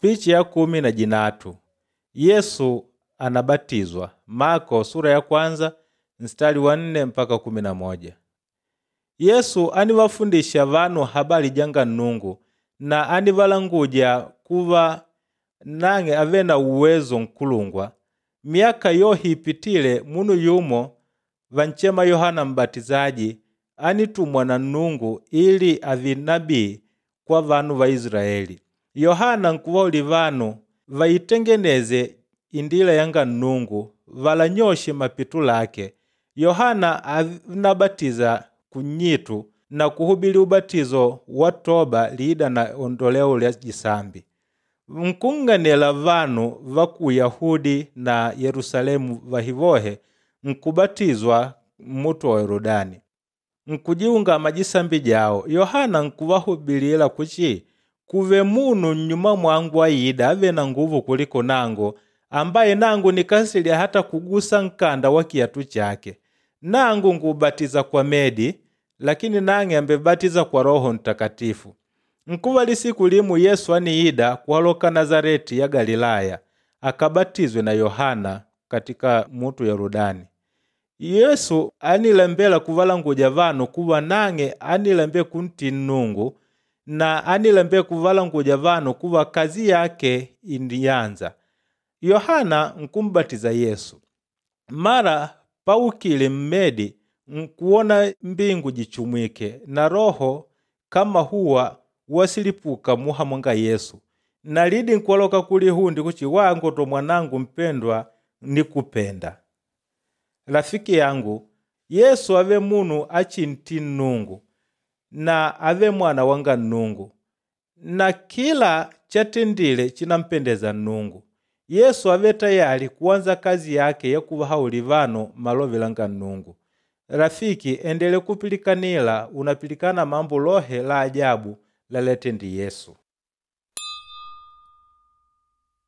Picha ya 13. Yesu anabatizwa. Marko sura ya 1 mstari wa 4 mpaka 11. Yesu aniwafundisha vanu habari janga Nnungu na anivalanguja kuva nange ave na uwezo nkulungwa. Miaka yohi ipitile munu yumo vanchema Yohana Mbatizaji anitumwa na Nnungu ili avi nabii kwa vanu va Israeli. Yohana nkuvauli vanu vaitengeneze indila yanga Nnungu, valanyoshe mapitu lake. Yohana anabatiza kunyitu na kuhubili ubatizo wa toba liida na ondoleo lya jisambi. Nkung'anela vanu va ku Yahudi na Yerusalemu vahivohe nkubatizwa muto wa Yorodani. Nkujiunga majisambi jao. Yohana nkuvahubilila kuchi kuve munu nyuma mwangu aida ave na nguvu kuliko nangu, ambaye nangu nikasilia hata kugusa nkanda wa kiatu chake. Nangu nkubatiza kwa medi, lakini nange ambebatiza kwa Roho Mtakatifu. Nkuvali siku limu Yesu aniida kuhaloka Nazareti ya Galilaya, akabatizwe na Yohana katika mutu Yorodani. Yesu anilembela kuvalanguja vanu kuva nange anilembe kunti Nnungu, na anilembe kuvalanguja vanu kuva kazi yake indianza. Yohana nkumbatiza Yesu. Mara paukile mmedi nkuona mbingu jichumwike na Roho kama huwa wasilipuka muha mwanga Yesu. Nalidi nkuwaloka kulihundi kuchi wangu to mwanangu mpendwa nikupenda. Rafiki yangu, Yesu ave munu achinti Nnungu na ave mwana wanga Nnungu, na kila chatendile chinampendeza Nnungu. Yesu ave tayari kuanza kazi yake ya kuvahauli vanu malovelanga Nnungu. Rafiki, endele kupilikanila unapilikana mambo lohe la ajabu laletendi Yesu.